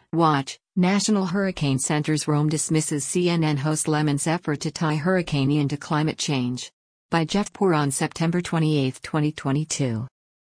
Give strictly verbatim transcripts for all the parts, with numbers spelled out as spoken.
Watch, National Hurricane Center's Rome dismisses C N N host Lemon's effort to tie Hurricane Ian to climate change. By Jeff Poor on September twenty-eighth, twenty twenty-two.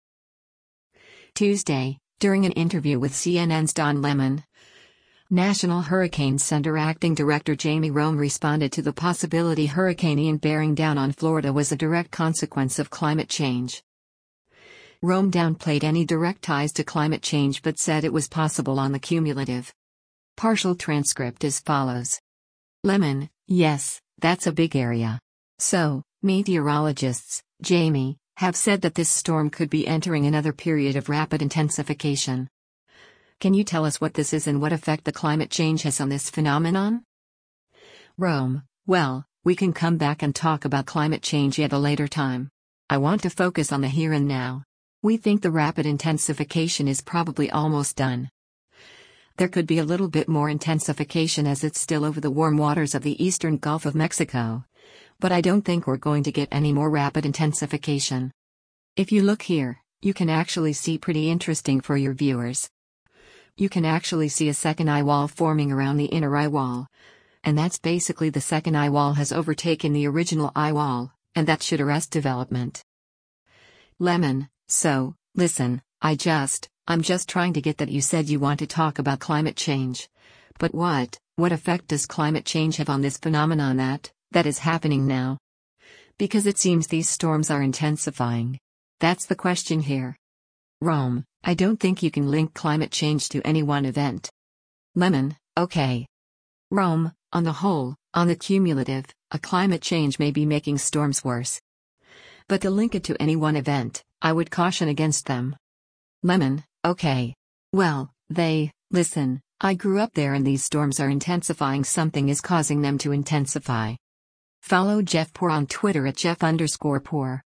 Tuesday, during an interview with C N N's Don Lemon, National Hurricane Center Acting Director Jamie Rome responded to the possibility Hurricane Ian bearing down on Florida was a direct consequence of climate change. Rome downplayed any direct ties to climate change but said it was possible on the cumulative. Partial transcript as follows. Lemon: yes, that's a big area. So, meteorologists, Jamie, have said that this storm could be entering another period of rapid intensification. Can you tell us what this is and what effect the climate change has on this phenomenon? Rome: well, we can come back and talk about climate change at a later time. I want to focus on the here and now. We think the rapid intensification is probably almost done. There could be a little bit more intensification as it's still over the warm waters of the eastern Gulf of Mexico. But I don't think we're going to get any more rapid intensification. If you look here, you can actually see pretty interesting for your viewers. You can actually see a second eye wall forming around the inner eye wall. And that's basically the second eye wall has overtaken the original eye wall, and that should arrest development. Lemon: so, listen, I just, I'm just trying to get that you said you want to talk about climate change. But what, what effect does climate change have on this phenomenon that, that is happening now? Because it seems these storms are intensifying. That's the question here. Rome: I don't think you can link climate change to any one event. Lemon: okay. Rome: on the whole, on the cumulative, a climate change may be making storms worse. But to link it to any one event, I would caution against them. Lemon: okay. Well, they, listen, I grew up there and these storms are intensifying. Something is causing them to intensify. Follow Jeff Poor on Twitter at Jeff underscore Poor.